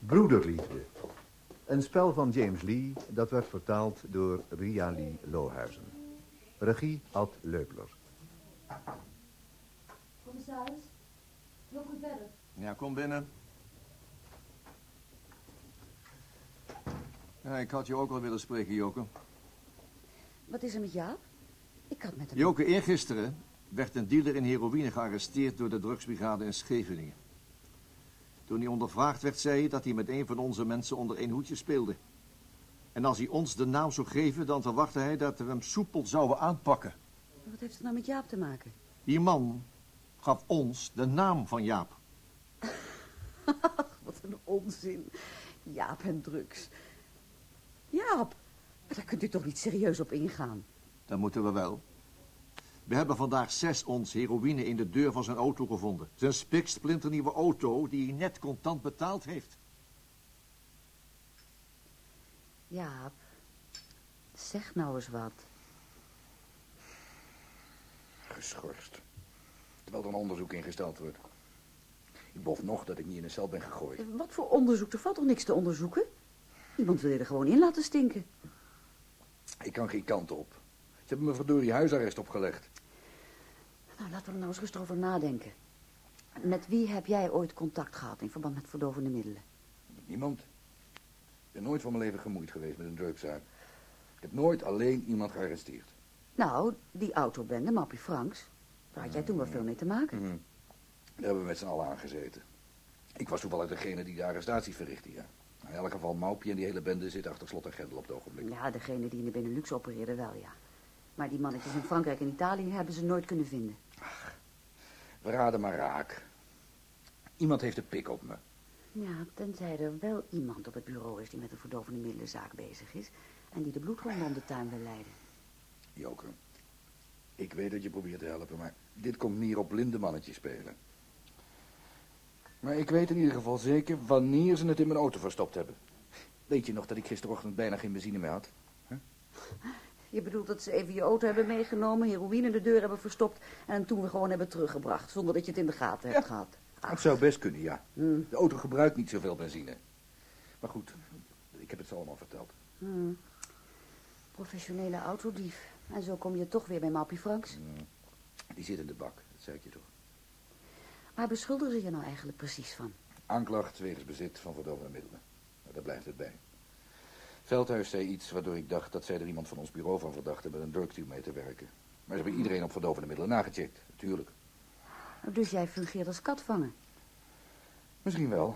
Broederliefde. Een spel van James Lee dat werd vertaald door Ria Lee Lohuizen. Regie Ad Leupler. Commissaris, loop u verder. Ja, kom binnen. Ja, ik had je ook wel willen spreken, Joke. Wat is er met Jaap? Ik had met hem... Joke, eergisteren werd een dealer in heroïne gearresteerd door de drugsbrigade in Scheveningen. Toen hij ondervraagd werd, zei hij dat hij met een van onze mensen onder één hoedje speelde. En als hij ons de naam zou geven, dan verwachtte hij dat we hem soepel zouden aanpakken. Wat heeft het nou met Jaap te maken? Die man gaf ons de naam van Jaap. Wat een onzin. Jaap en drugs. Jaap, maar daar kunt u toch niet serieus op ingaan? Dat moeten we wel. We hebben vandaag 6 ons heroïne in de deur van zijn auto gevonden. Zijn spiksplinternieuwe auto die hij net contant betaald heeft. Jaap, zeg nou eens wat. Geschorst. Terwijl er een onderzoek ingesteld wordt. Ik bof nog dat ik niet in een cel ben gegooid. Wat voor onderzoek? Er valt toch niks te onderzoeken? Iemand wil je er gewoon in laten stinken. Ik kan geen kant op. Ze hebben me verdorie huisarrest opgelegd. Nou, laten we er nou eens rustig over nadenken. Met wie heb jij ooit contact gehad in verband met verdovende middelen? Niemand. Ik ben nooit van mijn leven gemoeid geweest met een drugszaak. Ik heb nooit alleen iemand gearresteerd. Nou, die autobende, Mappie Franks. Daar had jij toen wel veel mee te maken. Daar hebben we met z'n allen aan gezeten. Ik was toevallig degene die de arrestatie verrichtte, ja. In elk geval, Maupie en die hele bende zitten achter slot en grendel op het ogenblik. Ja, degene die in de Benelux opereerde wel, ja. Maar die mannetjes in Frankrijk en Italië hebben ze nooit kunnen vinden. Ach, we raden maar raak. Iemand heeft de pik op me. Ja, tenzij er wel iemand op het bureau is die met een verdovende middelenzaak bezig is... en die de bloedhonden om de tuin wil leiden. Joke, ik weet dat je probeert te helpen, maar dit komt neer op blinde mannetjes spelen. Maar ik weet in ieder geval zeker wanneer ze het in mijn auto verstopt hebben. Weet je nog dat ik gisterochtend bijna geen benzine meer had? Huh? Je bedoelt dat ze even je auto hebben meegenomen, heroïne in de deur hebben verstopt... en toen we gewoon hebben teruggebracht, zonder dat je het in de gaten hebt gehad. Dat zou best kunnen, ja. De auto gebruikt niet zoveel benzine. Maar goed, ik heb het ze allemaal verteld. Professionele autodief. En zo kom je toch weer bij Mappie Franks. Die zit in de bak, dat zei ik je toch. Waar beschuldigen ze je nou eigenlijk precies van? Aanklacht wegens bezit van verdovende middelen. Nou, daar blijft het bij. Veldhuis zei iets waardoor ik dacht dat zij er iemand van ons bureau van verdachten met een drugteam mee te werken. Maar ze hebben iedereen op verdovende middelen nagecheckt, natuurlijk. Dus jij fungeert als katvanger? Misschien wel.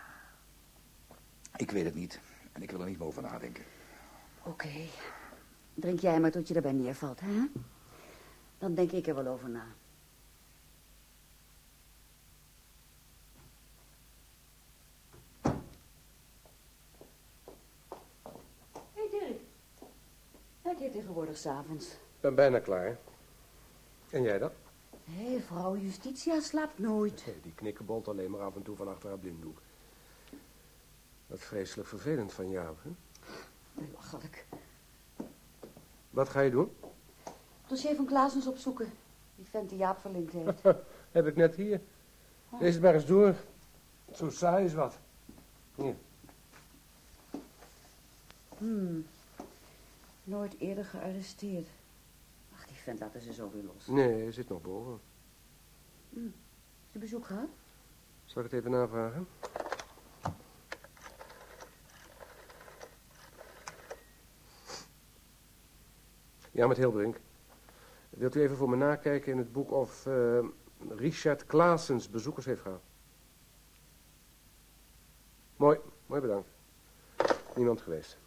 Ik weet het niet en ik wil er niet meer over nadenken. Oké. Drink jij maar tot je erbij neervalt, hè? Dan denk ik er wel over na. Hé, Dirk. Werk jij tegenwoordig 's avonds? Ik ben bijna klaar. En jij dan? Hé, vrouw Justitia slaapt nooit. Nee, die knikkenbolt alleen maar af en toe van achter haar blinddoek. Wat vreselijk vervelend van Jaap, hè? Belachelijk. Wat ga je doen? Dossier van Klaasens opzoeken. Die vent die Jaap verlinkt heeft. Heb ik net hier. Lees het maar eens door. Zo saai is wat. Hier. Nooit eerder gearresteerd. Ach, die vent laten ze zo weer los. Nee, hij zit nog boven. Heb je bezoek gehad? Zal ik het even navragen? Ja, met Hilbrink. Wilt u even voor me nakijken in het boek of Richard Klaasens bezoekers heeft gehad? Mooi, mooi bedankt. Niemand geweest.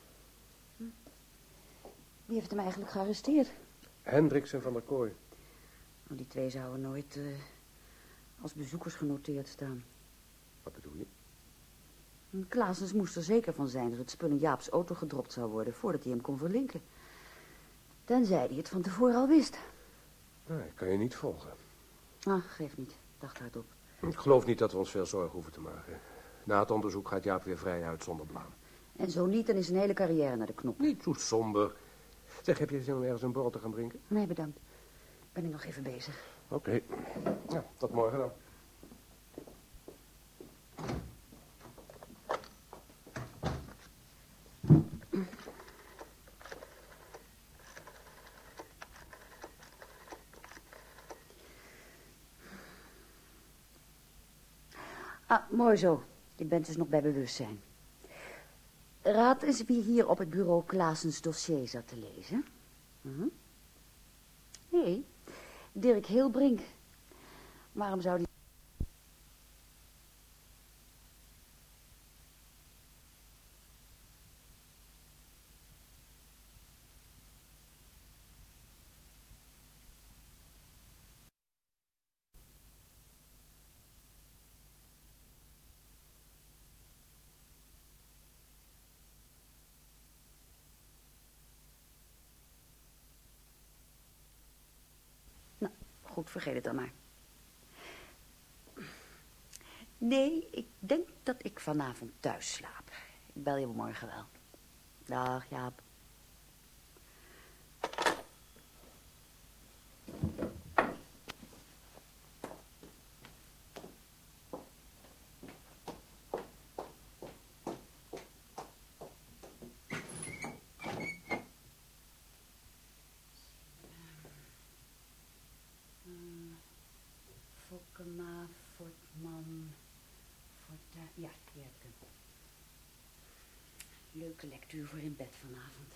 Wie heeft hem eigenlijk gearresteerd? Hendricks en Van der Kooi. Nou, die twee zouden nooit als bezoekers genoteerd staan. Wat bedoel je? Klaasens moest er zeker van zijn dat het spul in Jaap's auto gedropt zou worden voordat hij hem kon verlinken. Tenzij hij het van tevoren al wist. Nou, ik kan je niet volgen. Ah, geef niet. Dacht hardop. Ik geloof niet dat we ons veel zorgen hoeven te maken. Na het onderzoek gaat Jaap weer vrij uit zonder blaam. En zo niet, dan is zijn hele carrière naar de knop. Niet zo somber. Zeg, heb je zin om ergens een borrel te gaan drinken? Nee, bedankt. Ben ik nog even bezig. Oké. Nou, tot morgen dan. Ah, mooi zo. Je bent dus nog bij bewustzijn. Raad eens wie hier op het bureau Klaasens dossier zat te lezen. Nee, Dirk Heelbrink. Waarom zou die... Nou, goed, vergeet het dan maar. Nee, ik denk dat ik vanavond thuis slaap. Ik bel je morgen wel. Dag, Jaap. Fokkema, Fortman, Fortuin. Ja, die heb ik hem. Leuke lectuur voor in bed vanavond.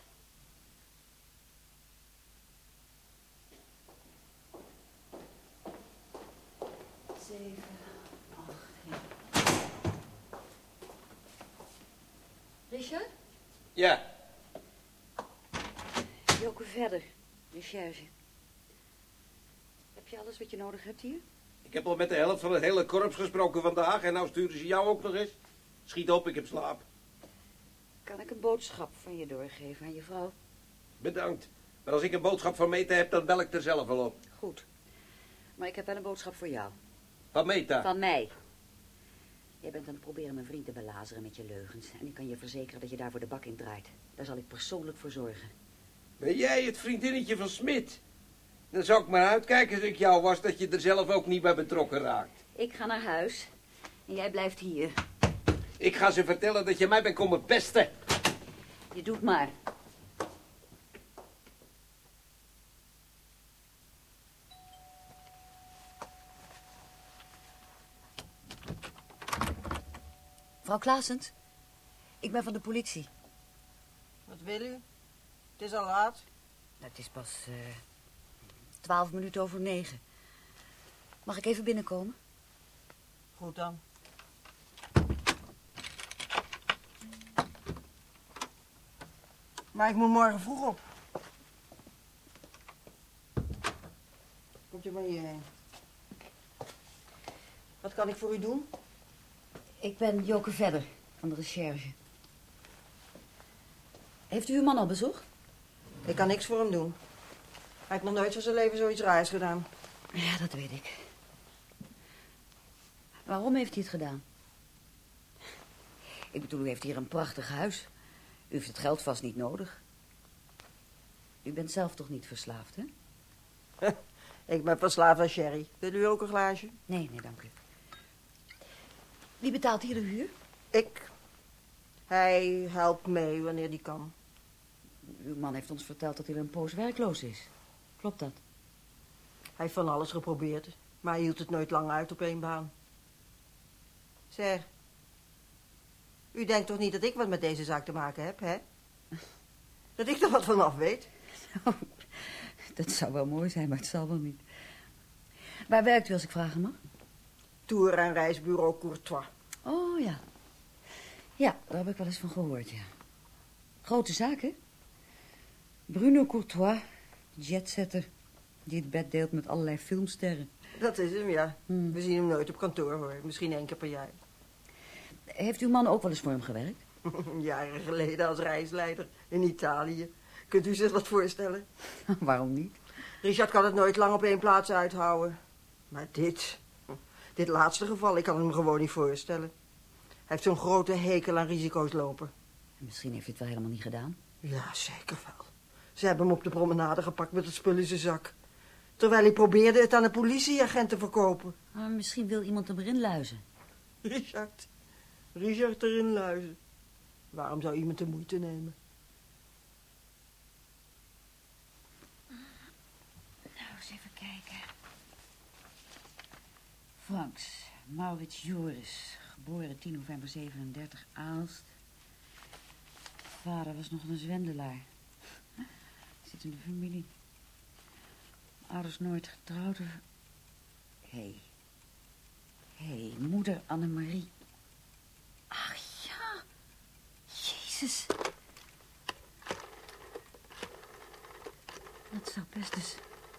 Zeven, 8, ja. Richard? Ja, Joke verder, recherche. Heb je alles wat je nodig hebt hier? ik heb al met de helft van het hele korps gesproken vandaag en nou sturen ze jou ook nog eens. Schiet op, ik heb slaap. Kan ik een boodschap van je doorgeven aan je vrouw? Bedankt. Maar als ik een boodschap van Meta heb, dan bel ik er zelf wel op. Goed. Maar ik heb wel een boodschap voor jou. Van Meta? Van mij. Jij bent aan het proberen mijn vriend te belazeren met je leugens. En ik kan je verzekeren dat je daarvoor de bak in draait. Daar zal ik persoonlijk voor zorgen. Ben jij het vriendinnetje van Smit? Dan zou ik maar uitkijken als ik jou was, dat je er zelf ook niet bij betrokken raakt. Ik ga naar huis. En jij blijft hier. Ik ga ze vertellen dat je mij bent komen pesten. Je doet maar. Mevrouw Klaasens, ik ben van de politie. Wat wil u? Het is al laat. Het is pas 12 minuten over 9. Mag ik even binnenkomen? Goed dan. Maar ik moet morgen vroeg op. Komt u maar hierheen. Wat kan ik voor u doen? Ik ben Joke Verder van de recherche. Heeft u uw man al bezocht? Ik kan niks voor hem doen. Hij heeft nog nooit van zijn leven zoiets raars gedaan. Ja, dat weet ik. Waarom heeft hij het gedaan? Ik bedoel, u heeft hier een prachtig huis. U heeft het geld vast niet nodig. U bent zelf toch niet verslaafd, hè? Ik ben verslaafd aan sherry. Wil u ook een glaasje? Nee, dank u. Wie betaalt hier de huur? Ik. Hij helpt mee wanneer hij kan. Uw man heeft ons verteld dat hij een poos werkloos is. Klopt dat? Hij heeft van alles geprobeerd, maar hij hield het nooit lang uit op één baan. Zeg, u denkt toch niet dat ik wat met deze zaak te maken heb, hè? Dat ik er wat van af weet? Oh, dat zou wel mooi zijn, maar het zal wel niet. Waar werkt u, als ik vragen mag? Tour- en reisbureau Courtois. Oh, ja. Ja, daar heb ik wel eens van gehoord, ja. Grote zaak, hè? Bruno Courtois, jetsetter, die het bed deelt met allerlei filmsterren. Dat is hem, ja. We zien hem nooit op kantoor, hoor. Misschien 1 keer per jaar. Heeft uw man ook wel eens voor hem gewerkt? Jaren geleden als reisleider in Italië. Kunt u zich dat voorstellen? Waarom niet? Richard kan het nooit lang op één plaats uithouden. Maar dit laatste geval, ik kan het me gewoon niet voorstellen. Hij heeft zo'n grote hekel aan risico's lopen. Misschien heeft hij het wel helemaal niet gedaan. Ja, zeker wel. Ze hebben hem op de promenade gepakt met het spul in zijn zak. Terwijl hij probeerde het aan een politieagent te verkopen. Maar misschien wil iemand hem erin luizen. Richard erin luizen. Waarom zou iemand de moeite nemen? Nou, eens even kijken. Franks, Maurits Joris, Geboren 10 november 37, Aalst. Vader was nog een zwendelaar. Zit in de familie. Ouders nooit getrouwd. Hé, moeder Annemarie. Ach ja, Jezus. Dat zou best dus...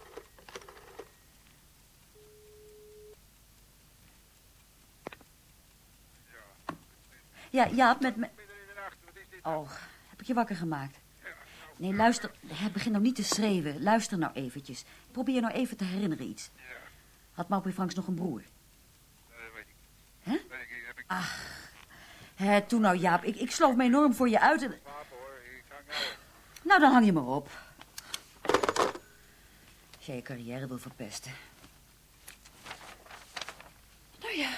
Ja, Jaap, met me... Oh, heb ik je wakker gemaakt? Nee, luister, begin nou niet te schreeuwen. Luister nou eventjes. Probeer nou even te herinneren iets. Had Maupie Franks nog een broer? Weet ik. Hè? Ach, toen nou, Jaap, ik sloof me enorm voor je uit. Slapen hoor, ik hang nou. Nou, dan hang je maar op. Als jij je carrière wil verpesten. Nou ja.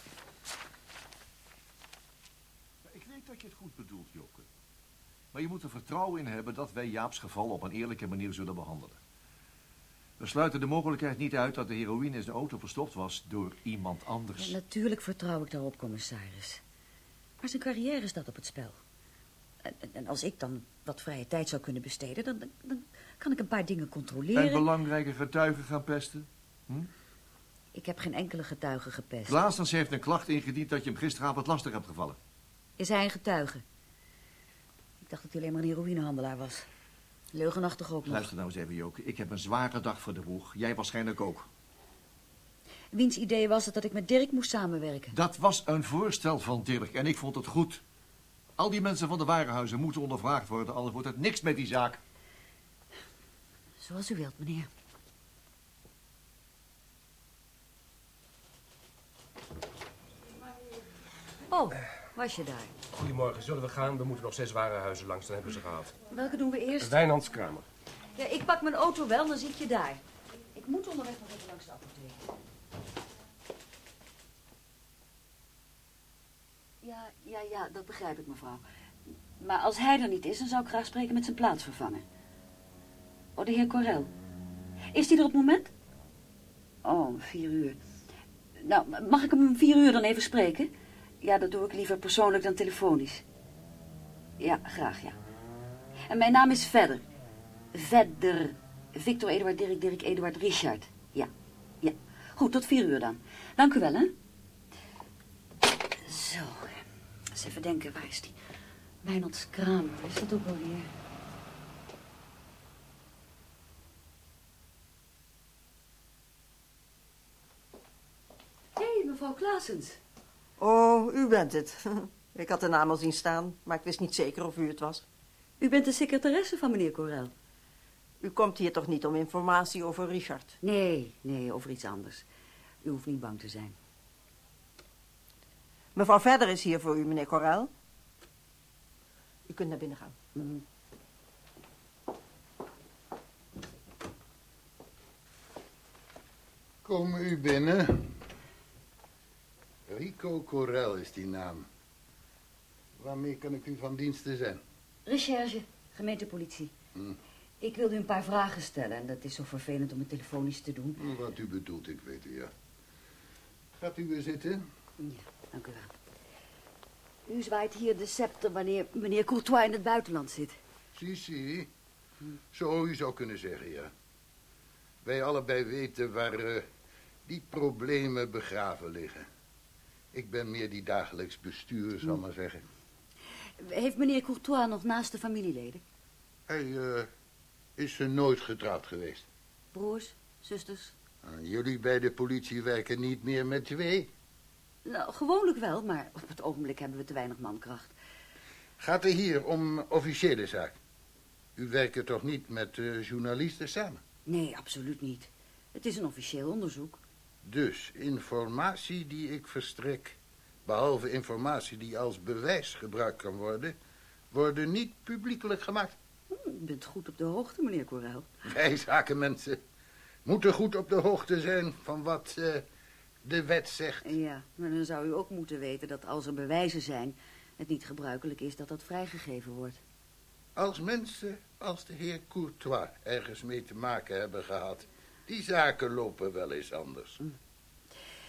Ik weet dat je het goed bedoelt, Joke. Maar je moet er vertrouwen in hebben dat wij Jaaps geval op een eerlijke manier zullen behandelen. We sluiten de mogelijkheid niet uit dat de heroïne in zijn auto verstopt was door iemand anders. Ja, natuurlijk vertrouw ik daarop, commissaris. Maar zijn carrière staat op het spel. En als ik dan wat vrije tijd zou kunnen besteden, dan kan ik een paar dingen controleren. En belangrijke getuigen gaan pesten? Ik heb geen enkele getuige gepest. Blazens heeft een klacht ingediend dat je hem gisteravond lastig hebt gevallen. Is hij een getuige? Ik dacht dat hij alleen maar een heroïnehandelaar was. Leugenachtig ook nog. Luister nou eens even, Joke. Ik heb een zware dag voor de boeg. Jij waarschijnlijk ook. Wiens idee was het dat ik met Dirk moest samenwerken? Dat was een voorstel van Dirk en ik vond het goed. Al die mensen van de warenhuizen moeten ondervraagd worden, anders wordt het niks met die zaak. Zoals u wilt, meneer. Oh, was je daar? Goedemorgen, zullen we gaan? We moeten nog 6 warenhuizen langs, dan hebben we ze gehad. Welke doen we eerst? Wijnands Kramer. Ja, ik pak mijn auto wel, dan zie ik je daar. Ik moet onderweg nog even langs de apotheek. Ja, dat begrijp ik, mevrouw. Maar als hij er niet is, dan zou ik graag spreken met zijn plaatsvervanger. Oh, de heer Corel. Is die er op het moment? Oh, 4 uur. Nou, mag ik hem om 4 uur dan even spreken? Ja, dat doe ik liever persoonlijk dan telefonisch. Ja, graag, ja. En mijn naam is Vedder. Vedder. Victor Eduard Dirk Eduard Richard. Ja. Goed, tot 4 uur dan. Dank u wel, hè. Zo. Eens even denken, waar is die? Wijnands Kramer, waar is dat ook alweer? Hé, mevrouw Klaasens. Oh, u bent het. Ik had de naam al zien staan, maar ik wist niet zeker of u het was. U bent de secretaresse van meneer Corel. U komt hier toch niet om informatie over Richard? Nee, over iets anders. U hoeft niet bang te zijn. Mevrouw Vedder is hier voor u, meneer Corel. U kunt naar binnen gaan. Kom u binnen. Rico Corel is die naam. Waarmee kan ik u van diensten zijn? Recherche, gemeentepolitie. Ik wilde u een paar vragen stellen en dat is zo vervelend om het telefonisch te doen. Wat u bedoelt, ik weet u, ja. Gaat u weer zitten? Ja, dank u wel. U zwaait hier de scepter wanneer meneer Courtois in het buitenland zit. Zie. Zo u zou kunnen zeggen, ja. Wij allebei weten waar die problemen begraven liggen. Ik ben meer die dagelijks bestuur, zal maar zeggen. Heeft meneer Courtois nog naaste familieleden? Hij is er nooit getrouwd geweest. Broers, zusters? Jullie bij de politie werken niet meer met 2? Nou, gewoonlijk wel, maar op het ogenblik hebben we te weinig mankracht. Gaat het hier om officiële zaak? U werkt er toch niet met journalisten samen? Nee, absoluut niet. Het is een officieel onderzoek. Dus informatie die ik verstrek, behalve informatie die als bewijs gebruikt kan worden niet publiekelijk gemaakt. U bent goed op de hoogte, meneer Corel. Wij zakenmensen moeten goed op de hoogte zijn van wat de wet zegt. Ja, maar dan zou u ook moeten weten dat als er bewijzen zijn, het niet gebruikelijk is dat dat vrijgegeven wordt. Als mensen als de heer Courtois ergens mee te maken hebben gehad, die zaken lopen wel eens anders.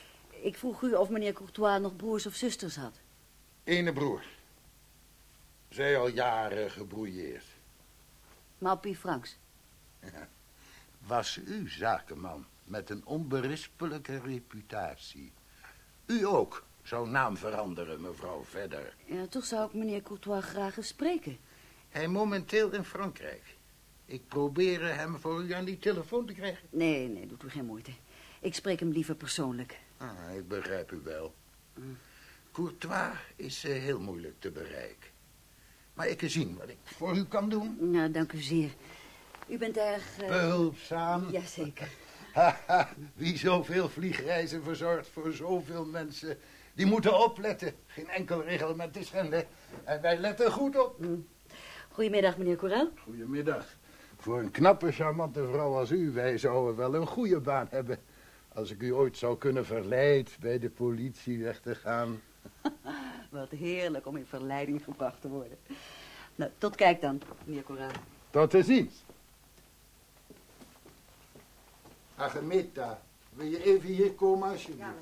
Ik vroeg u of meneer Courtois nog broers of zusters had. Ene broer. Zij al jaren gebrouilleerd. Maupie Franks. Was u zakenman met een onberispelijke reputatie. U ook zou naam veranderen, mevrouw Vedder. Ja, toch zou ik meneer Courtois graag eens spreken. Hij momenteel in Frankrijk. Ik probeer hem voor u aan die telefoon te krijgen. Nee, doet u geen moeite. Ik spreek hem liever persoonlijk. Ik begrijp u wel. Courtois is heel moeilijk te bereiken. Maar ik kan zien wat ik voor u kan doen. Nou, dank u zeer. U bent erg... Behulpzaam. Jazeker. Wie zoveel vliegreizen verzorgt voor zoveel mensen... die moeten opletten. Geen enkel reglement te schenden. En wij letten goed op. Goedemiddag, meneer Corel. Goedemiddag. Voor een knappe, charmante vrouw als u... wij zouden wel een goede baan hebben... als ik u ooit zou kunnen verleiden bij de politie weg te gaan. Wat heerlijk om in verleiding gebracht te worden. Nou, tot kijk dan, meneer Corel. Tot de ziens. Agemeta, wil je even hier komen alsjeblieft? Ja,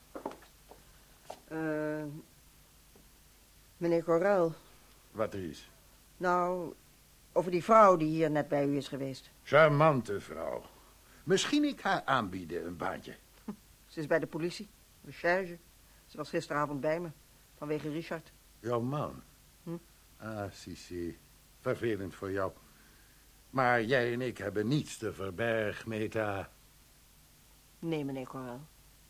meneer. Meneer Corel. Wat er is? Nou, over die vrouw die hier net bij u is geweest. Charmante vrouw. Misschien ik haar aanbieden een baantje. Ze is bij de politie, recherche. Ze was gisteravond bij me, vanwege Richard. Jouw man? Zie. Vervelend voor jou. Maar jij en ik hebben niets te verbergen, Meta. Nee, meneer Corel.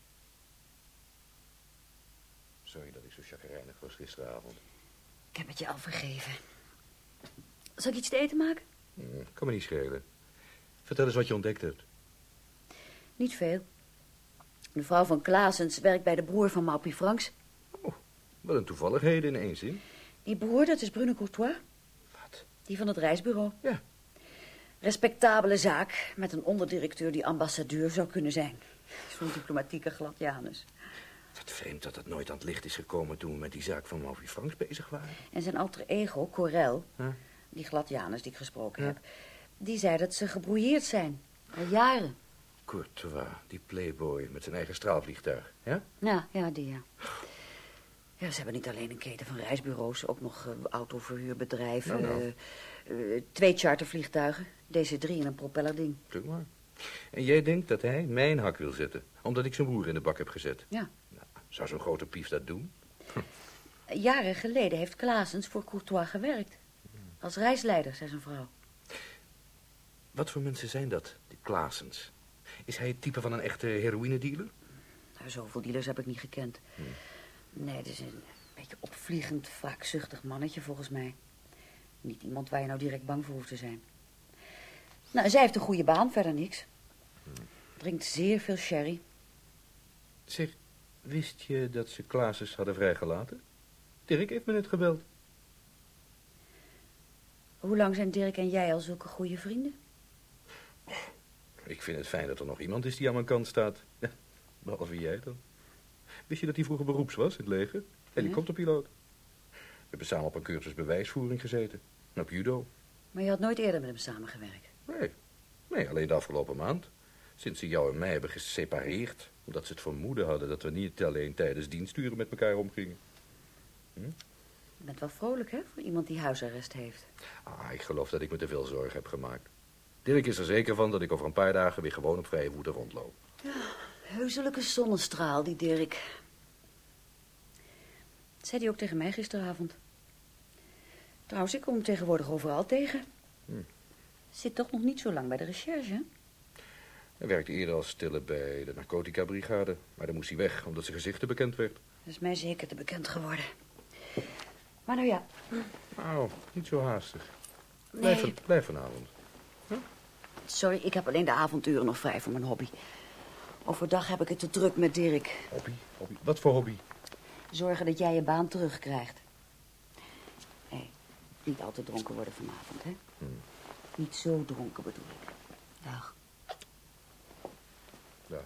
Sorry dat ik zo chagrijnig was gisteravond. Ik heb het je al vergeven. Zal ik iets te eten maken? Kan me niet schelen. Vertel eens wat je ontdekt hebt. Niet veel. De vrouw van Klaasens werkt bij de broer van Maupie Franks. Oh, wat een toevalligheden in één zin. Die broer, dat is Bruno Courtois. Wat? Die van het reisbureau. Ja. Respectabele zaak, met een onderdirecteur die ambassadeur zou kunnen zijn. Zo'n diplomatieke gladianus. Wat vreemd dat het nooit aan het licht is gekomen toen we met die zaak van Maupie Franks bezig waren. En zijn alter ego, Corel, die gladianus die ik gesproken heb... die zei dat ze gebrouilleerd zijn. Al jaren. Courtois, die playboy met zijn eigen straalvliegtuig, ja? Ja, die ja. Ja, ze hebben niet alleen een keten van reisbureaus... ook nog autoverhuurbedrijven, 2 chartervliegtuigen... DC-3 en een propellerding. Kijk maar. En jij denkt dat hij mijn hak wil zetten... omdat ik zijn broer in de bak heb gezet? Ja. Nou, zou zo'n grote pief dat doen? Jaren geleden heeft Klaasens voor Courtois gewerkt. Als reisleider, zei zijn vrouw. Wat voor mensen zijn dat, die Klaasens? Is hij het type van een echte heroïnedealer? Nou, zoveel dealers heb ik niet gekend. Nee, het is een beetje opvliegend, wraakzuchtig mannetje volgens mij. Niet iemand waar je nou direct bang voor hoeft te zijn. Nou, zij heeft een goede baan, verder niks. Drinkt zeer veel sherry. Zeg, wist je dat ze Klaasens hadden vrijgelaten? Dirk heeft me net gebeld. Hoe lang zijn Dirk en jij al zulke goede vrienden? Ik vind het fijn dat er nog iemand is die aan mijn kant staat. Ja, behalve jij dan. Wist je dat hij vroeger beroeps was in het leger? Helikopterpiloot. We hebben samen op een cursus bewijsvoering gezeten. En op judo. Maar je had nooit eerder met hem samengewerkt? Nee, alleen de afgelopen maand. Sinds ze jou en mij hebben gesepareerd. Omdat ze het vermoeden hadden dat we niet alleen tijdens diensturen met elkaar omgingen. Je bent wel vrolijk, hè, voor iemand die huisarrest heeft. Ik geloof dat ik me te veel zorgen heb gemaakt. Dirk is er zeker van dat ik over een paar dagen weer gewoon op vrije voeten rondloop. Ja, heuselijke zonnestraal, die Dirk. Dat zei hij ook tegen mij gisteravond. Trouwens, ik kom hem tegenwoordig overal tegen. Zit toch nog niet zo lang bij de recherche, hè? Hij werkte eerder als stille bij de narcotica-brigade. Maar dan moest hij weg, omdat zijn gezicht te bekend werd. Dat is mij zeker te bekend geworden. Maar nou ja. Niet zo haastig. Nee. Blijf vanavond. Sorry, ik heb alleen de avonduren nog vrij voor mijn hobby. Overdag heb ik het te druk met Dirk. Hobby? Wat voor hobby? Zorgen dat jij je baan terugkrijgt. Niet al te dronken worden vanavond, hè? Niet zo dronken bedoel ik. Dag. Dag.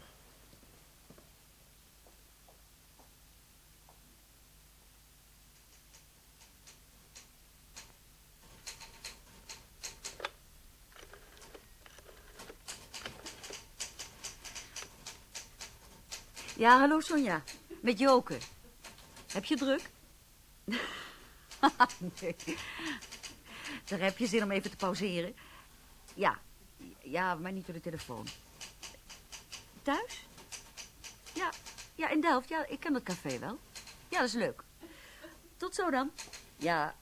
Ja, hallo Sonja. Met Joke. Heb je druk? Nee. Zeg, heb je zin om even te pauzeren? Ja. Ja, maar niet door de telefoon. Thuis? Ja. Ja, in Delft. Ja, ik ken dat café wel. Ja, dat is leuk. Tot zo dan. Ja.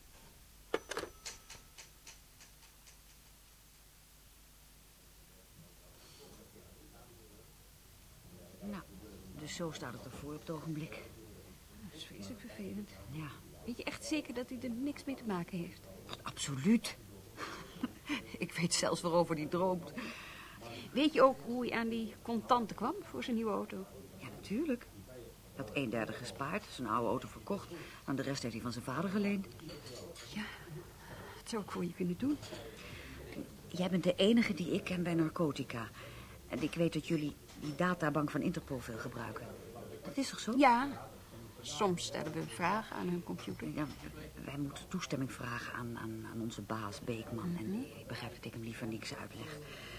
Nou, dus zo staat het ervoor op het ogenblik. Dat is vreselijk vervelend. Ja. Weet je echt zeker dat hij er niks mee te maken heeft? Absoluut. Ik weet zelfs waarover hij droomt. Weet je ook hoe hij aan die contanten kwam voor zijn nieuwe auto? Ja, natuurlijk. Hij had 1/3 gespaard, zijn oude auto verkocht. En de rest heeft hij van zijn vader geleend. Ja, dat zou ik voor je kunnen doen. Jij bent de enige die ik ken bij narcotica. En ik weet dat jullie die databank van Interpol veel gebruiken. Dat is toch zo? Ja, soms stellen we vragen aan hun computer. Ja, wij moeten toestemming vragen aan onze baas Beekman. En ik begrijp dat ik hem liever niks uitleg.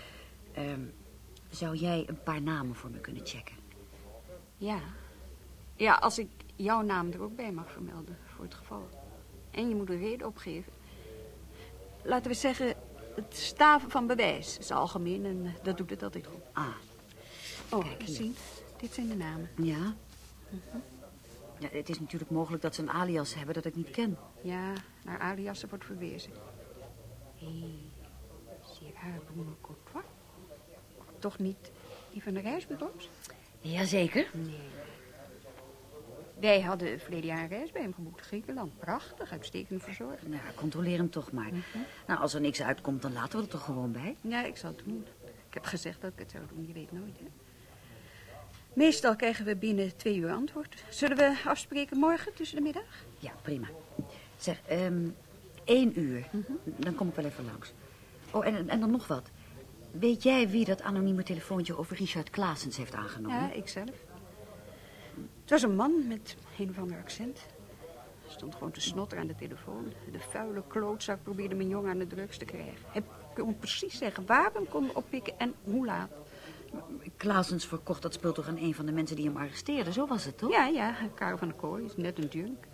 Zou jij een paar namen voor me kunnen checken? Ja. Ja, als ik jouw naam er ook bij mag vermelden, voor het geval. En je moet een reden opgeven. Laten we zeggen, het staven van bewijs is algemeen en dat doet het altijd goed. Ah. Oh, Kijk, zien. Dit zijn de namen. Ja? Ja, het is natuurlijk mogelijk dat ze een alias hebben dat ik niet ken. Ja, naar aliasen wordt verwezen. Hé, Gérard Bruno Courtois? Toch niet die van de reisbureaus? Jazeker. Nee. Wij hadden verleden jaar een reis bij hem geboekt. Griekenland. Prachtig, uitstekend verzorgd. Nou, controleer hem toch maar. Nou, als er niks uitkomt, dan laten we er toch gewoon bij. Ja, ik zal het doen. Ik heb gezegd dat ik het zou doen. Je weet nooit, hè. Meestal krijgen we binnen 2 uur antwoord. Zullen we afspreken morgen tussen de middag? Ja, prima. Zeg, 1 uur. Dan kom ik wel even langs. Oh, en dan nog wat. Weet jij wie dat anonieme telefoontje over Richard Claessens heeft aangenomen? Ja, ikzelf. Het was een man met een of ander accent. Hij stond gewoon te snotteren aan de telefoon. De vuile klootzak probeerde mijn jongen aan de drugs te krijgen. Hij kon precies zeggen waar we hem konden oppikken en hoe laat. Claessens verkocht dat spul toch aan een van de mensen die hem arresteerden? Zo was het, toch? Ja, Karel van der Kooi is net een junk.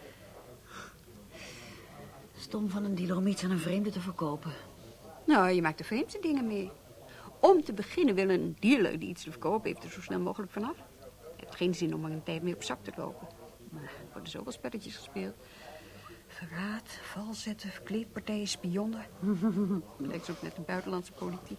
Stom van een dealer om iets aan een vreemde te verkopen. Nou, je maakt de vreemdste dingen mee. Om te beginnen wil een dealer die iets te verkopen heeft er zo snel mogelijk vanaf. Het heeft geen zin om er een tijd mee op zak te lopen. Maar er worden zoveel spelletjes gespeeld. Verraad, valzetten, verkleedpartijen, spionnen. Dat lijkt ook net de buitenlandse politiek.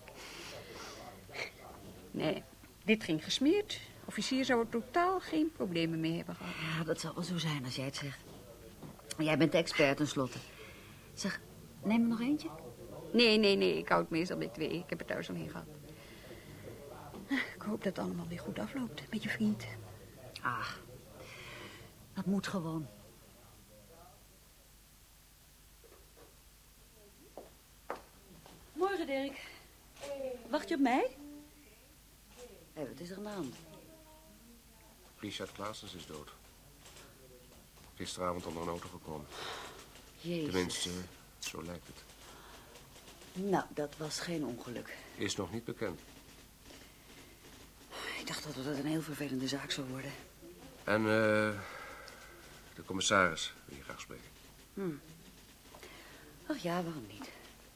Nee, dit ging gesmeerd. Officier zou er totaal geen problemen mee hebben gehad. Ja, dat zal wel zo zijn als jij het zegt. Jij bent de expert tenslotte. Zeg, neem er nog eentje? Nee, ik hou het meestal bij 2. Ik heb er thuis al heen gehad. Ik hoop dat het allemaal weer goed afloopt met je vriend. Ach, dat moet gewoon. Morgen, Dirk. Wacht je op mij? Hé, wat is er aan de hand? Richard Claessens is dood. Gisteravond onder een auto gekomen. Jezus. Tenminste, zo lijkt het. Nou, dat was geen ongeluk. Is nog niet bekend. Ik dacht dat het een heel vervelende zaak zou worden. En de commissaris wil je graag spreken. Ach ja, waarom niet?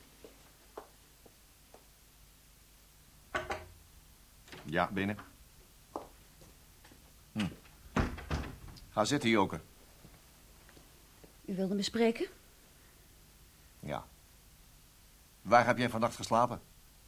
Ja, binnen. Ga zitten, Joke. U wilde me spreken? Ja. Waar heb jij vannacht geslapen?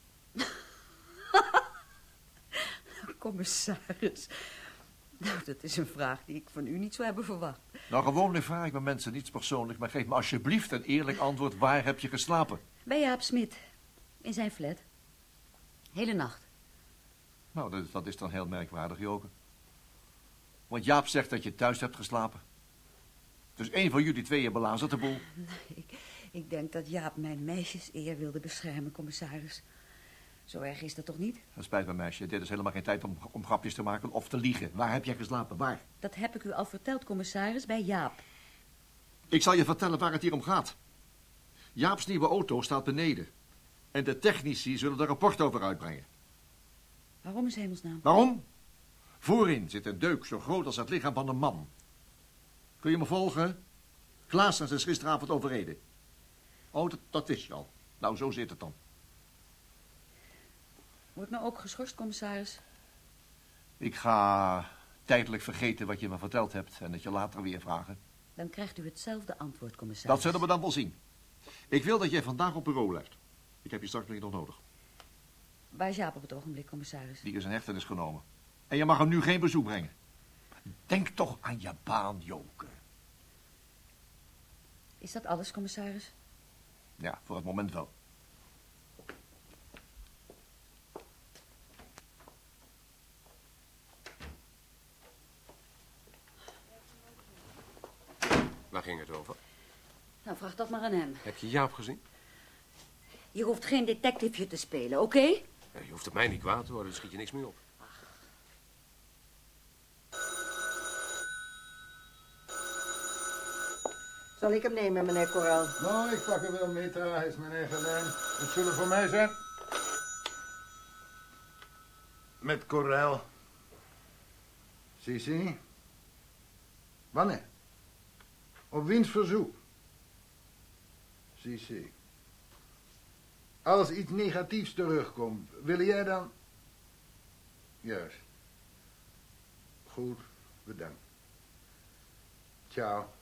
Commissaris. Nou, dat is een vraag die ik van u niet zou hebben verwacht. Nou, gewoonlijk vraag ik mijn mensen niets persoonlijk, maar geef me alsjeblieft een eerlijk antwoord. Waar heb je geslapen? Bij Jaap Smit. In zijn flat. Hele nacht. Nou, dat is dan heel merkwaardig, Joke. Want Jaap zegt dat je thuis hebt geslapen. Dus één van jullie tweeën belazert de boel. Nee, ik denk dat Jaap mijn meisjeseer wilde beschermen, commissaris. Zo erg is dat toch niet? Dat spijt me, meisje. Dit is helemaal geen tijd om grapjes te maken of te liegen. Waar heb jij geslapen? Waar? Dat heb ik u al verteld, commissaris, bij Jaap. Ik zal je vertellen waar het hier om gaat. Jaap's nieuwe auto staat beneden. En de technici zullen er rapport over uitbrengen. Waarom in hemelsnaam? Waarom? Voorin zit een deuk zo groot als het lichaam van een man. Kun je me volgen? Klaassen is gisteravond overreden. Oh, dat wist je al. Nou, zo zit het dan. Wordt nou ook geschorst, commissaris? Ik ga tijdelijk vergeten wat je me verteld hebt en dat je later weer vragen. Dan krijgt u hetzelfde antwoord, commissaris. Dat zullen we dan wel zien. Ik wil dat jij vandaag op bureau blijft. Ik heb je straks nog nodig. Waar is Jaap op het ogenblik, commissaris? Die is in hechtenis genomen. En je mag hem nu geen bezoek brengen. Denk toch aan je baan, Joke. Is dat alles, commissaris? Ja, voor het moment wel. Waar ging het over? Nou, vraag dat maar aan hem. Heb je Jaap gezien? Je hoeft geen detectiveje te spelen, oké? Ja, je hoeft op mij niet kwaad te worden, daar schiet je niks meer op. Zal ik hem nemen, meneer Corral? Nou, ik pak hem wel mee trouwens, meneer Gelijn. Het zullen voor mij zijn. Met Corral. Zie. Wanneer? Op wiens verzoek? Zie. Als iets negatiefs terugkomt, wil jij dan... Juist. Goed, bedankt. Ciao.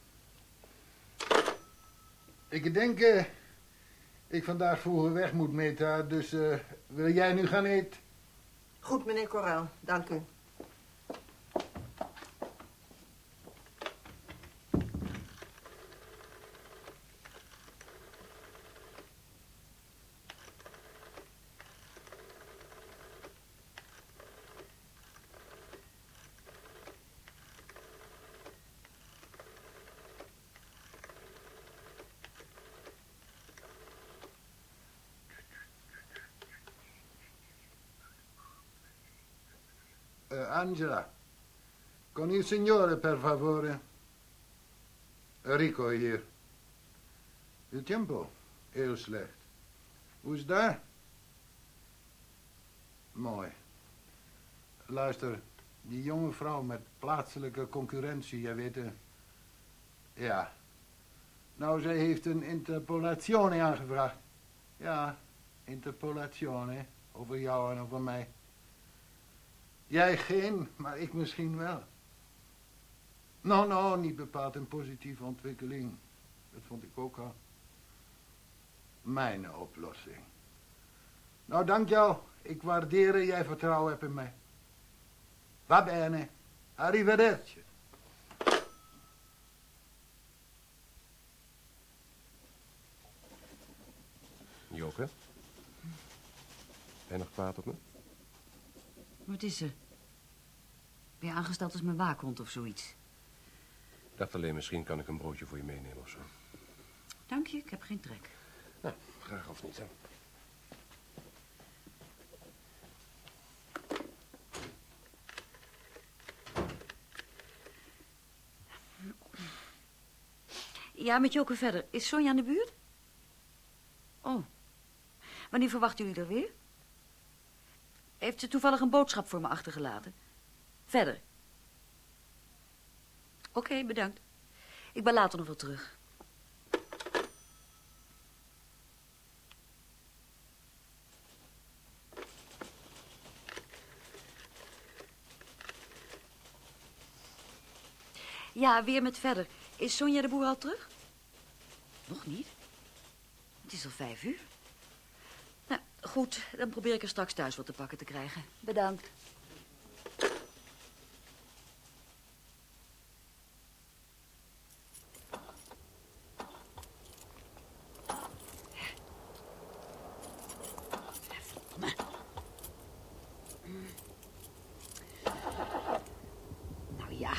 Ik denk, ik vandaag vroeger weg moet, Meta, dus wil jij nu gaan eten? Goed, meneer Corral, dank u. Angela, con il signore, per favore. Rico hier. Il tempo, heel slecht. Hoe is het daar? Mooi. Luister, die jonge vrouw met plaatselijke concurrentie, jij weet het. Ja. Nou, zij heeft een interpolazione aangevraagd. Ja, interpolazione. Over jou en over mij. Jij geen, maar ik misschien wel. Nou, niet bepaald een positieve ontwikkeling. Dat vond ik ook al. Mijn oplossing. Nou, dank jou. Ik waardeer dat jij vertrouwen hebt in mij. Va bene. Arrivederci. Joke? Ben je nog kwaad op me? Wat is er? Ben je aangesteld als mijn waakhond of zoiets? Ik dacht alleen, misschien kan ik een broodje voor je meenemen of zo. Dank je, ik heb geen trek. Nou, graag of niet, hè. Ja, met Joke verder. Is Sonja aan de buurt? Oh. Wanneer verwachten jullie er weer? Heeft ze toevallig een boodschap voor me achtergelaten? Verder. Oké, bedankt. Ik ben later nog wel terug. Ja, weer met verder. Is Sonja de Boer al terug? Nog niet. Het is al 5 uur. Nou, goed. Dan probeer ik er straks thuis wat te pakken te krijgen. Bedankt. Nou ja.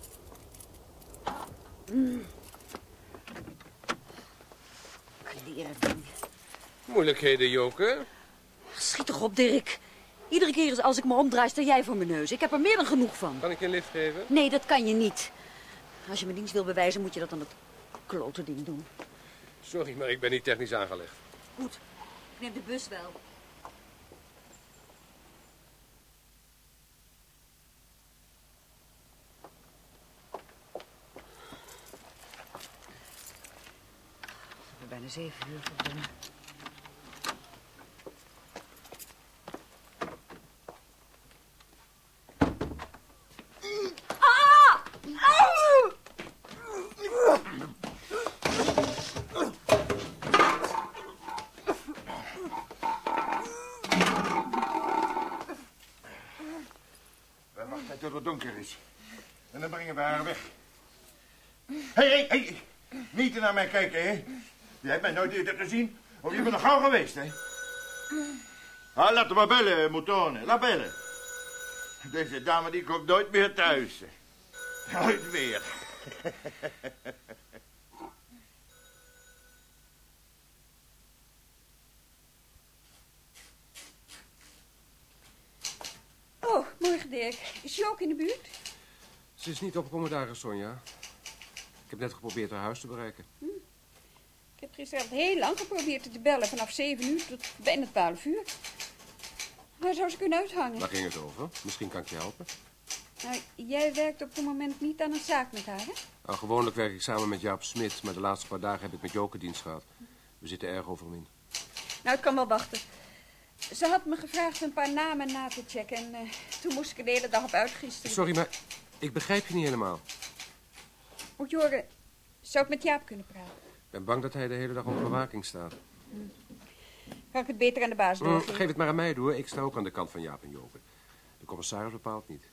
Kleren. Moeilijkheden, Joke? Schiet toch op, Dirk. Iedere keer als ik me omdraai, sta jij voor mijn neus. Ik heb er meer dan genoeg van. Kan ik je een lift geven? Nee, dat kan je niet. Als je me dienst wil bewijzen, moet je dat aan het klote ding doen. Sorry, maar ik ben niet technisch aangelegd. Goed, ik neem de bus wel. bijna 7 uur geworden. We wachten tot het donker is. En dan brengen we haar weg. Hé, niet naar mij kijken, hè. Je hebt mij nooit eerder gezien. Of je bent nog gauw geweest, hè. Ah, laten we bellen, Moutone. Laat bellen. Deze dame die komt nooit meer thuis. Nooit meer. Oh, morgen, Dirk. Is je ook in de buurt? Ze is niet opgekomen dagen, Sonja. Ik heb net geprobeerd haar huis te bereiken. Ik heb gisteravond heel lang geprobeerd te bellen. Vanaf 7 uur tot bijna 12 uur. Waar zou ze kunnen uithangen? Waar ging het over? Misschien kan ik je helpen. Nou, jij werkt op het moment niet aan een zaak met haar, hè? Nou, gewoonlijk werk ik samen met Jaap Smit, maar de laatste paar dagen heb ik met Joke dienst gehad. We zitten erg over hem in. Nou, ik kan wel wachten. Ze had me gevraagd een paar namen na te checken en toen moest ik er de hele dag op uitgisteren. Sorry, maar ik begrijp je niet helemaal. Moet je horen, zou ik met Jaap kunnen praten? Ik ben bang dat hij de hele dag op bewaking staat. Kan ik het beter aan de baas doorgeven? Geef het maar aan mij door. Ik sta ook aan de kant van Jaap en Joke. De commissaris bepaalt niet.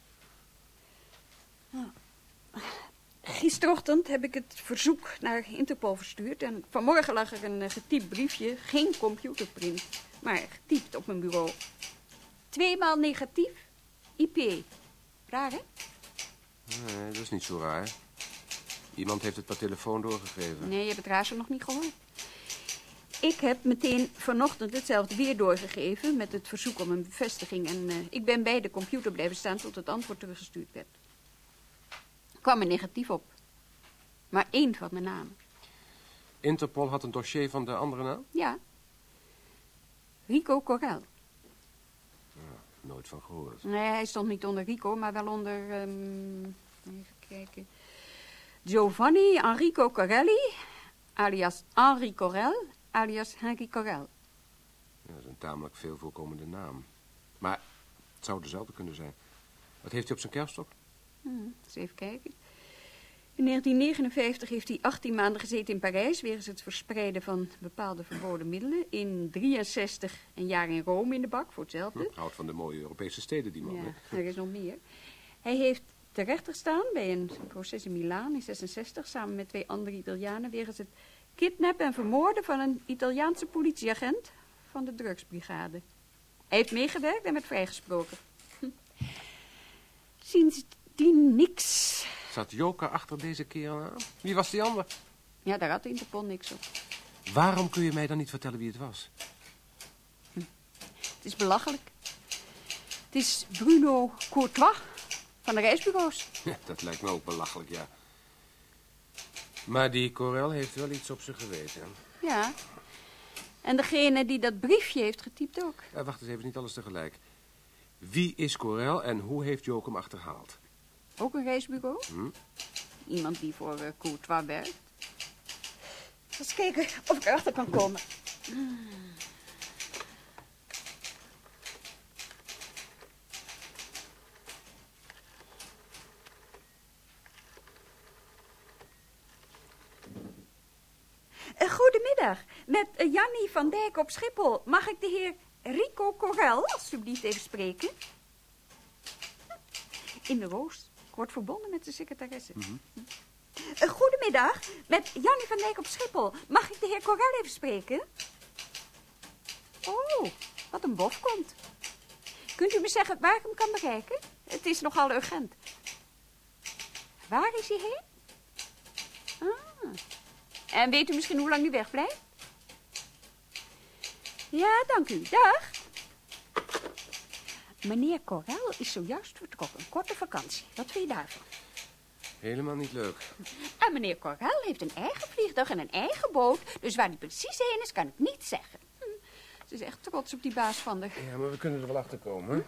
Gisterochtend heb ik het verzoek naar Interpol verstuurd. En vanmorgen lag er een getypt briefje. Geen computerprint, maar getypt op mijn bureau. 2 maal negatief. IP. Raar, hè? Nee, dat is niet zo raar. Iemand heeft het per telefoon doorgegeven. Nee, je hebt het raadsel nog niet gehoord. Ik heb meteen vanochtend hetzelfde weer doorgegeven met het verzoek om een bevestiging. En ik ben bij de computer blijven staan tot het antwoord teruggestuurd werd. Er kwam er negatief op. Maar 1 van mijn namen. Interpol had een dossier van de andere naam? Ja. Rico Corel. Nooit van gehoord. Nee, hij stond niet onder Rico, maar wel onder... even kijken. Giovanni Enrico Corelli, alias Henri Corel, alias Henri Corel. Ja, dat is een tamelijk veel voorkomende naam. Maar het zou dezelfde kunnen zijn. Wat heeft hij op zijn kerfstok? Eens even kijken. In 1959 heeft hij 18 maanden gezeten in Parijs... wegens het verspreiden van bepaalde verboden middelen. In 63 een jaar in Rome in de bak, voor hetzelfde. Houdt van de mooie Europese steden, die man. Ja, hè? er is nog meer. Hij heeft terecht gestaan bij een proces in Milaan in 66... samen met 2 andere Italianen... wegens het kidnappen en vermoorden van een Italiaanse politieagent... van de drugsbrigade. Hij heeft meegewerkt en werd vrijgesproken. Sindsdien niks. Zat Joke achter deze kerel aan? Wie was die ander? Ja, daar had de Interpol niks op. Waarom kun je mij dan niet vertellen wie het was? Het is belachelijk. Het is Bruno Courtois van de reisbureaus. Ja, dat lijkt me ook belachelijk, ja. Maar die Corel heeft wel iets op zijn geweten. Ja. En degene die dat briefje heeft getypt ook. Wacht eens even, niet alles tegelijk. Wie is Corel en hoe heeft Joke hem achterhaald? Ook een reisbureau? Iemand die voor Courtois werkt. Eens kijken of ik erachter kan komen. Goedemiddag, met Jannie van Dijk op Schiphol. Mag ik de heer Rico Corel alstublieft even spreken? In de Roos. Ik word verbonden met de secretaresse. Goedemiddag, met Jannie van Dijk op Schiphol. Mag ik de heer Corel even spreken? Oh, wat een bof komt. Kunt u me zeggen waar ik hem kan bereiken? Het is nogal urgent. Waar is hij heen? Ah. En weet u misschien hoe lang hij wegblijft? Ja, dank u. Dag. Meneer Corel is zojuist vertrokken. Een korte vakantie. Wat vind je daarvan? Helemaal niet leuk. En meneer Corel heeft een eigen vliegtuig en een eigen boot. Dus waar hij precies heen is, kan ik niet zeggen. Ze is echt trots op die baas van de... Ja, maar we kunnen er wel achter komen, hè?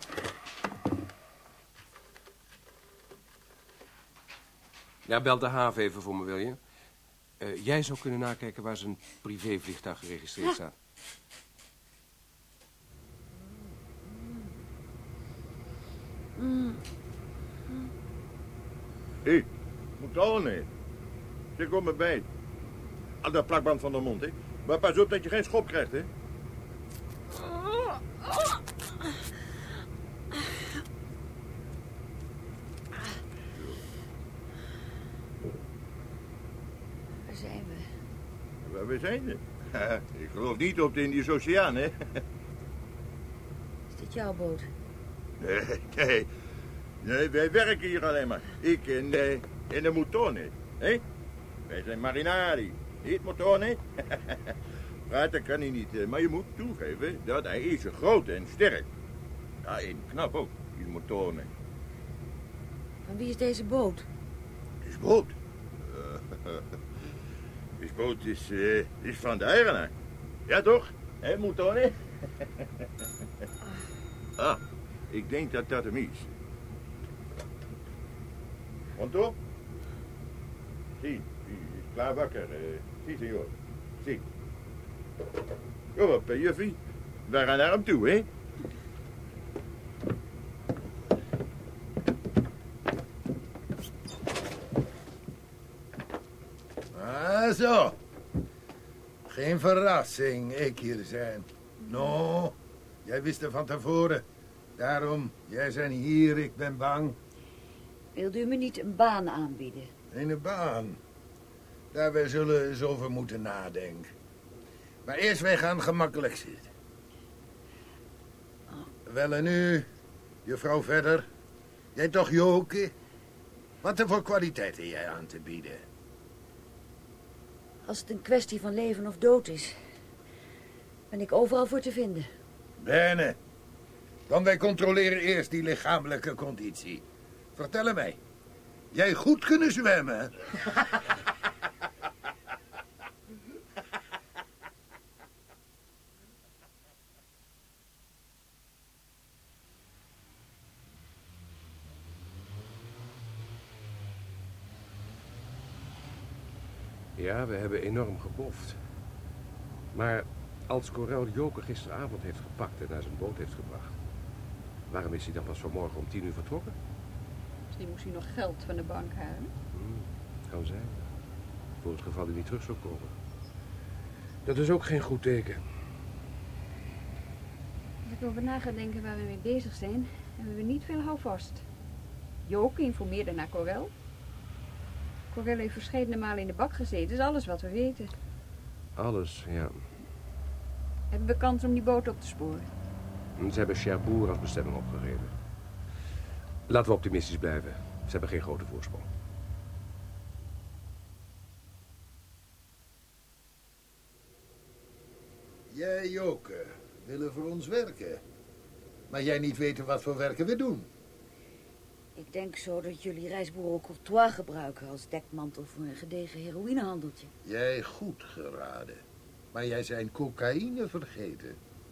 Ja, bel de haven even voor me, wil je? Jij zou kunnen nakijken waar zijn privévliegtuig geregistreerd staat. Hé, moet al nee. Zeg, kom maar bij. Aan dat plakband van de mond, hè. Maar pas op dat je geen schop krijgt, hè. Waar zijn we? Waar zijn we? Ik geloof niet op de Indische Oceaan, hè. Is dit jouw boot? Nee. Nee, wij werken hier alleen maar. Ik en de Mutone, hè. Wij zijn marinari, niet Mutone. Praten kan hij niet, maar je moet toegeven dat hij is groot en sterk. Ja, en knap ook, die Mutone. Van wie is deze boot? Deze boot? Deze boot is van de eigenaar. Ja, toch? Hé, Mutone? Ik denk dat dat hem is. Pronto? Si, is klaar wakker. Si, senor. Si. Kom op, juffie. We gaan naar hem toe, hè? Ah, zo. Geen verrassing, ik hier zijn. No, jij wist er van tevoren. Daarom, jij zijn hier, ik ben bang. Wilt u me niet een baan aanbieden? Een baan. Daar wij zullen eens over moeten nadenken. Maar eerst, wij gaan gemakkelijk zitten. Wel en nu, juffrouw verder. Jij toch Joke? Wat voor kwaliteiten jij aan te bieden? Als het een kwestie van leven of dood is, ben ik overal voor te vinden. Bene. Dan wij controleren eerst die lichamelijke conditie. Vertel mij. Jij goed kunnen zwemmen? Ja, we hebben enorm geboft. Maar als Corel Joker gisteravond heeft gepakt en naar zijn boot heeft gebracht, waarom is hij dan pas vanmorgen om 10:00 vertrokken? Misschien moest hij nog geld van de bank halen. Kan zijn. Voor het geval hij niet terug zou komen. Dat is ook geen goed teken. Als ik over na ga denken waar we mee bezig zijn, hebben we niet veel houvast. Joke informeerde naar Corel. Corel heeft verscheidene malen in de bak gezeten. Dat is alles wat we weten. Alles, ja. Hebben we kans om die boot op te sporen? Ze hebben Cherbourg als bestemming opgegeven. Laten we optimistisch blijven. Ze hebben geen grote voorsprong. Jij, Joke, willen voor ons werken. Maar jij niet weten wat voor werken we doen. Ik denk zo dat jullie reisbureau Courtois gebruiken als dekmantel voor een gedegen heroïnehandeltje. Jij goed geraden. Maar jij zijn cocaïne vergeten.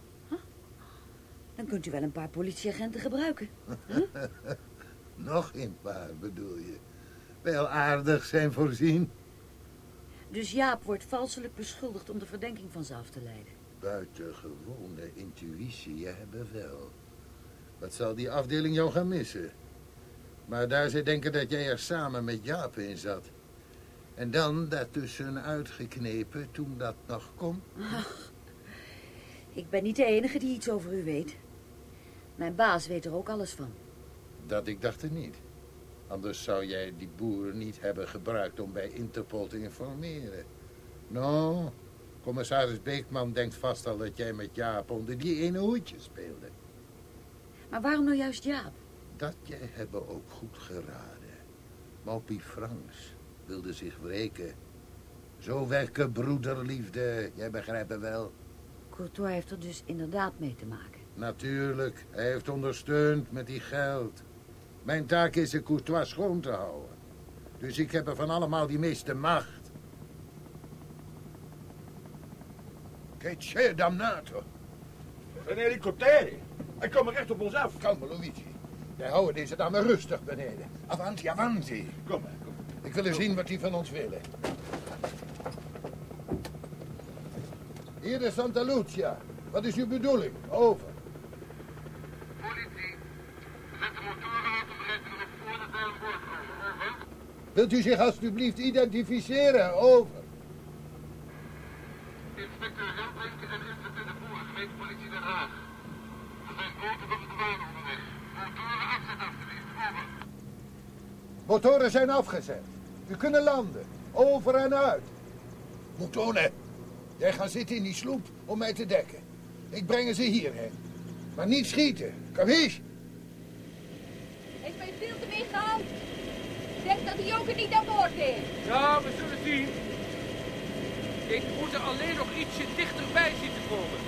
Dan kunt u wel een paar politieagenten gebruiken. Nog een paar, bedoel je? Wel aardig zijn voorzien. Dus Jaap wordt valselijk beschuldigd om de verdenking van ze af te leiden. Buitengewone intuïtie hebben wel. Wat zal die afdeling jou gaan missen? Maar daar ze denken dat jij er samen met Jaap in zat. En dan daartussen uitgeknepen toen dat nog kon. Ach, ik ben niet de enige die iets over u weet. Mijn baas weet er ook alles van. Dat ik dacht het niet. Anders zou jij die boer niet hebben gebruikt om bij Interpol te informeren. Nou, commissaris Beekman denkt vast al dat jij met Jaap onder die ene hoedje speelde. Maar waarom nou juist Jaap? Dat jij hebben ook goed geraden. Moppie Franks wilde zich wreken. Zo werken broederliefde, jij begrijpt het wel. Courtois heeft er dus inderdaad mee te maken. Natuurlijk, hij heeft ondersteund met die geld. Mijn taak is de Courtois schoon te houden. Dus ik heb er van allemaal die meeste macht. Che c'è damnato. Een helikopter. Hij komt recht op ons af. Kalme, Luigi. Wij houden deze dame rustig beneden. Avanti, avanti. Kom maar, kom. Ik wil eens zien wat die van ons willen. Hier is Santa Lucia. Wat is uw bedoeling? Over. Politie. Zet de motoren uit de berichten voordat wij aan boord komen. Over. Wilt u zich alstublieft identificeren? Over. Inspecteur Helbrink en inspecteur De Boer, gemeentepolitie Den Haag. Er zijn boten van de douane onderweg. Motoren afzet alstublieft. Over. Motoren zijn afgezet. U kunt landen. Over en uit. Moutone, jij gaat zitten in die sloep om mij te dekken. Ik breng ze hierheen. Maar niet schieten. Capiche? Heeft mij veel te meegehaald? Denk dat hij ook niet aan boord is. Ja, we zullen zien. Ik moet er alleen nog ietsje dichterbij zien te komen.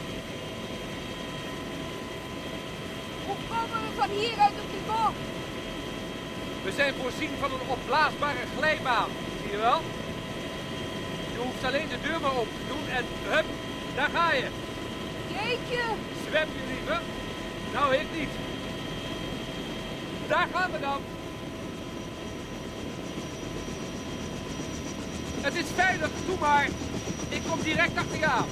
Hoe komen we van hieruit op de boot? We zijn voorzien van een opblaasbare glijbaan. Zie je wel? Je hoeft alleen de deur maar open te doen en hup, daar ga je. Jeetje. Zwem je liever? Nou, ik niet. Daar gaan we dan. Het is veilig, doe maar. Ik kom direct achter je aan.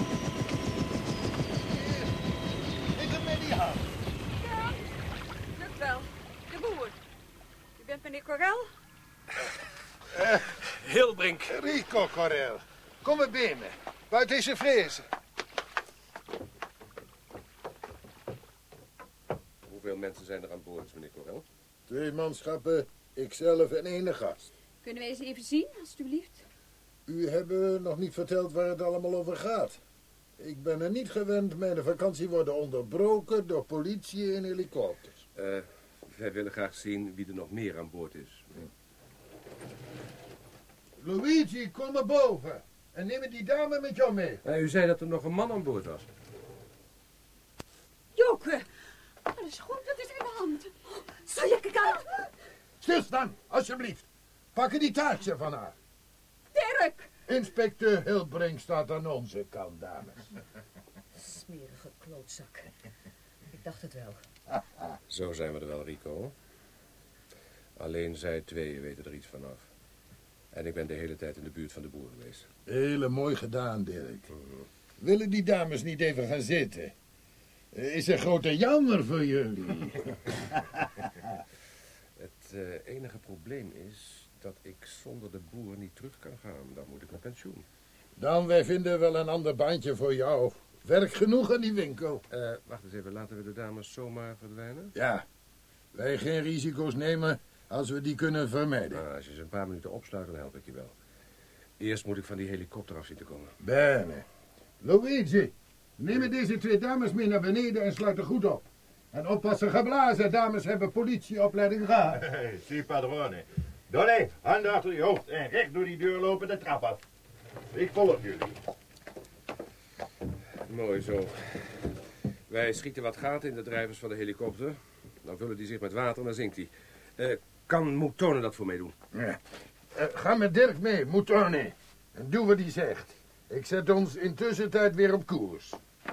Ik heb met die hand. Ja, lukt wel. De Boer. U bent meneer Corel? Hilbrink. Rico Corel. Kom maar binnen. Buiten is ze vrezen. Hoeveel mensen zijn er aan boord, meneer Corel? 2 manschappen, ikzelf en 1 gast. Kunnen we eens even zien, alstublieft? U hebt nog niet verteld waar het allemaal over gaat. Ik ben er niet gewend. Mijn vakantie worden onderbroken door politie en helikopters. Wij willen graag zien wie er nog meer aan boord is. Luigi, kom naar boven. En neem die dame met jou mee. U zei dat er nog een man aan boord was. Joke, dat is goed, dat is in de hand. Zal je kijken? Stilstaan, alsjeblieft. Pakken die taartje van haar. Dirk! Inspecteur Hilbrink staat aan onze kant, dames. Smerige klootzak. Ik dacht het wel. Zo zijn we er wel, Rico. Alleen zij 2 weten er iets vanaf. En ik ben de hele tijd in de buurt van de Boer geweest. Hele mooi gedaan, Dirk. Willen die dames niet even gaan zitten? Is een grote jammer voor jullie. Het enige probleem is dat ik zonder de Boer niet terug kan gaan. Dan moet ik naar pensioen. Dan, wij vinden wel een ander baantje voor jou. Werk genoeg aan die winkel. Wacht eens even, laten we de dames zomaar verdwijnen? Ja, wij geen risico's nemen als we die kunnen vermijden. Nou, als je ze een paar minuten opsluit, dan help ik je wel. Eerst moet ik van die helikopter af zien te komen. Bene. Luigi, neem deze 2 dames mee naar beneden en sluit er goed op. En oppassen geblazen, dames hebben politieopleiding gehad. Si padrone. Dolly, handen achter je hoofd en recht door die deur lopen de trap af. Ik volg jullie. Mooi zo. Wij schieten wat gaten in de drijvers van de helikopter. Dan vullen die zich met water en dan zinkt die. Kan Moutone dat voor mij doen? Ja. Ga met Dirk mee, Moutone. En doe wat hij zegt. Ik zet ons intussen tijd weer op koers.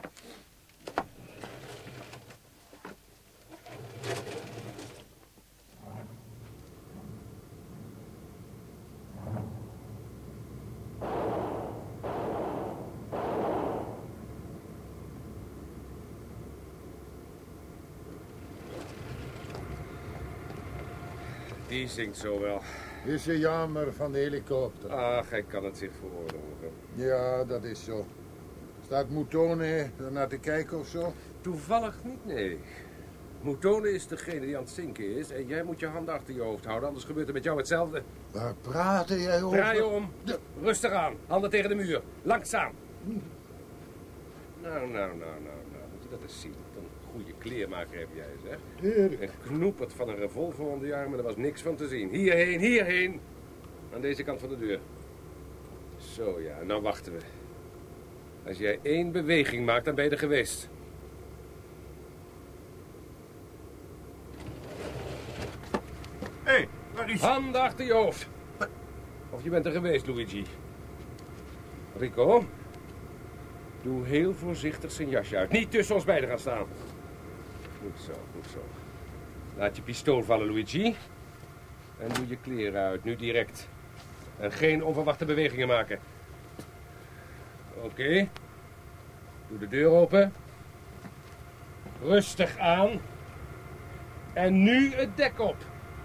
Die zingt zo wel. Is een jammer van de helikopter. Ach, hij kan het zich veroorloven. Ja, dat is zo. Staat Moutone ernaar te kijken of zo? Toevallig niet, nee. Moutone is degene die aan het zinken is. En jij moet je handen achter je hoofd houden, anders gebeurt er met jou hetzelfde. Waar praatte jij over? Draai je om. Rustig aan. Handen tegen de muur. Langzaam. Nou. Moet je dat eens zien. Wat een goede kleermaker heb jij, zeg. Een knoepert van een revolver onder je arm, maar er was niks van te zien. Hierheen. Aan deze kant van de deur. Zo ja, en dan wachten we. Als jij 1 beweging maakt, dan ben je er geweest. Hé, waar is... Handen achter je hoofd. Of je bent er geweest, Luigi. Rico, doe heel voorzichtig zijn jasje uit. Niet tussen ons beiden gaan staan. Goed zo. Laat je pistool vallen, Luigi. En doe je kleren uit, nu direct. En geen onverwachte bewegingen maken. Oké. Doe de deur open. Rustig aan. En nu het dek op.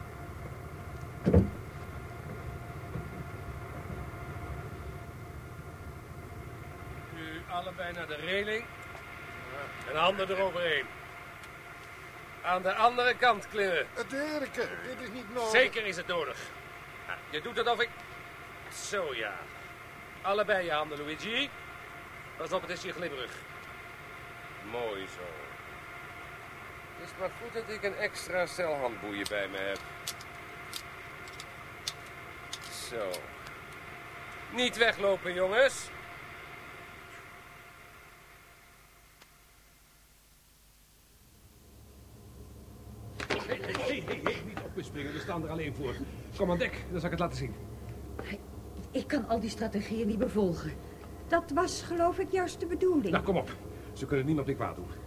Nu allebei naar de reling. En handen eroverheen. Aan de andere kant klimmen. Dirke, dit is niet nodig. Zeker is het nodig. Je doet het of ik... Zo ja. Allebei je handen, Luigi. Pas op, het is je glibberig. Mooi zo. Het is maar goed dat ik een extra stel handboeien bij me heb. Zo. Niet weglopen, jongens. Hey, niet opspringen, we staan er alleen voor. Kom aan dek, dan zal ik het laten zien. Ik kan al die strategieën niet bevolgen. Dat was, geloof ik, juist de bedoeling. Nou, kom op. Ze kunnen niemand meer kwaad doen.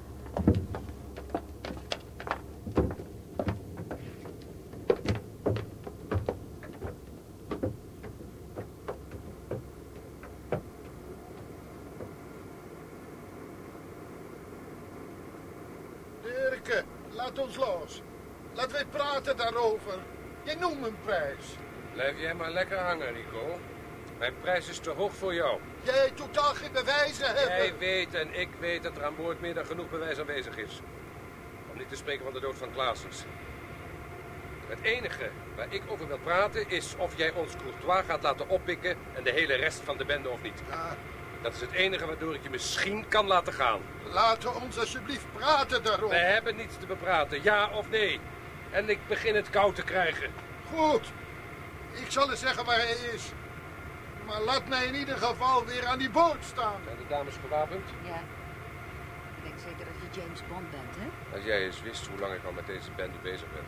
Dirke, laat ons los. Laten we praten daarover. Je noemt een prijs. Blijf jij maar lekker hangen, Rico. Mijn prijs is te hoog voor jou. Jij totaal geen bewijzen hebben. Jij weet en ik weet dat er aan boord meer dan genoeg bewijs aanwezig is. Om niet te spreken van de dood van Claessens. Het enige waar ik over wil praten is of jij ons Courtois gaat laten oppikken en de hele rest van de bende of niet. Ja. Dat is het enige waardoor ik je misschien kan laten gaan. Laten ons alsjeblieft praten daarover. We hebben niets te bepraten, ja of nee. En ik begin het koud te krijgen. Goed. Ik zal eens zeggen waar hij is. Maar laat mij in ieder geval weer aan die boot staan. Zijn de dames gewapend? Ja. Ik denk zeker dat je James Bond bent, hè? Als jij eens wist hoe lang ik al met deze bende bezig ben.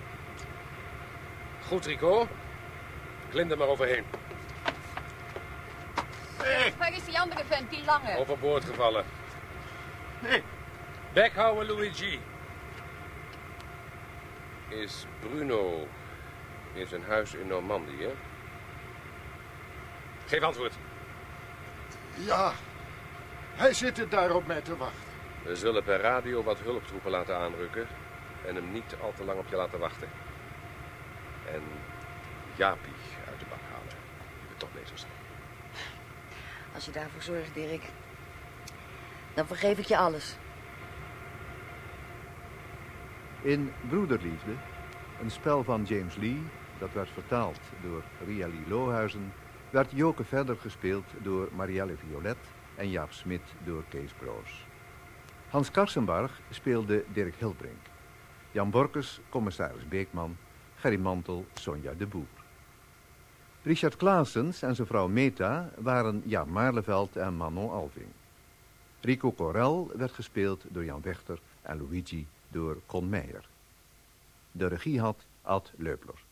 Goed, Rico. Klim er maar overheen. Waar is die andere vent, die lange? Overboord gevallen. Bek houden, Luigi. Is Bruno in zijn huis in Normandië, hè? Geef antwoord. Ja, hij zit er daar op mij te wachten. We zullen per radio wat hulptroepen laten aanrukken en hem niet al te lang op je laten wachten. En Jaapie uit de bak halen, die we toch bezig zijn. Als je daarvoor zorgt, Dirk, dan vergeef ik je alles. In Broederliefde, een spel van James Lee, dat werd vertaald door Ria Lee Lohuizen, werd Joke Verder gespeeld door Marielle Violet en Jaap Smit door Kees Broos. Hans Karsenbarg speelde Dirk Hilbrink. Jan Borkes, commissaris Beekman, Gerry Mantel, Sonja de Boer. Richard Claessens en zijn vrouw Meta waren Jaap Maarleveld en Manon Alving. Rico Corel werd gespeeld door Jan Wechter en Luigi door Con Meijer. De regie had Ad Leupler.